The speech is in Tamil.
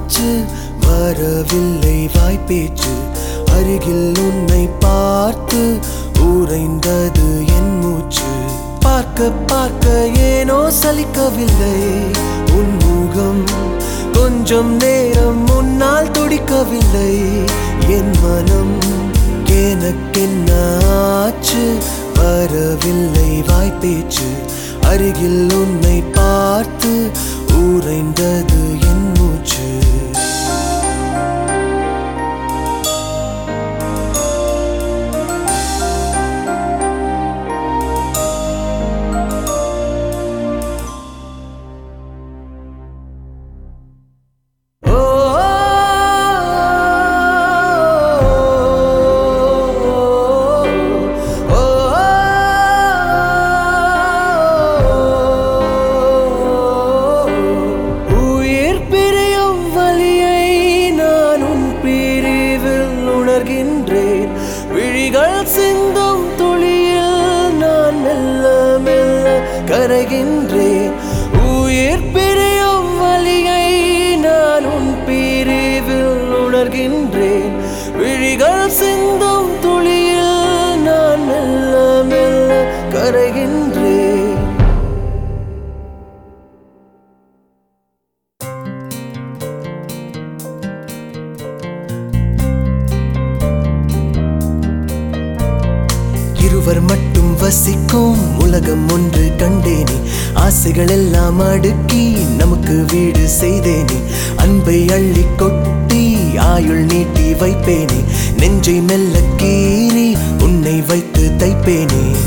ஆச்சு வரவில்லை வாய்ப்பேச்சு அருகில் உன்னை பார்த்து உறைந்தது என் மூச்சு பார்க்க பார்க்க ஏனோ சலிக்கவில்லை உன் முகம் கொஞ்சம் நேரம் முன்னால் துடிக்கவில்லை என் மனம் எனக்கென்ன ஆச்சு வரவில்லை வாய்ப்பேச்சு அருகில் உன்னை பார்த்து உறைந்தது என் மூச்சு விழிகள் சிந்தும் துளியில் நான் மெல்ல மெல்ல கரைகின்றேன் உயிர் பிரியும் வலியை நான் உன் பிரிவில் உணர்கின்றேன் விழிகள் சிந்தும் துளியில் நான் மெல்ல மெல்ல கரைகின்றேன் இருவர் மட்டும் வசிக்கும் உலகம் ஒன்று கண்டேனே ஆசைகள் எல்லாம் அடுக்கி நமக்கு வீடு செய்தேனே அன்பை அள்ளி கொட்டி ஆயுள் நீட்டி வைப்பேனே நெஞ்சை மெல்ல கீறி உன்னை வைத்து தைப்பேனே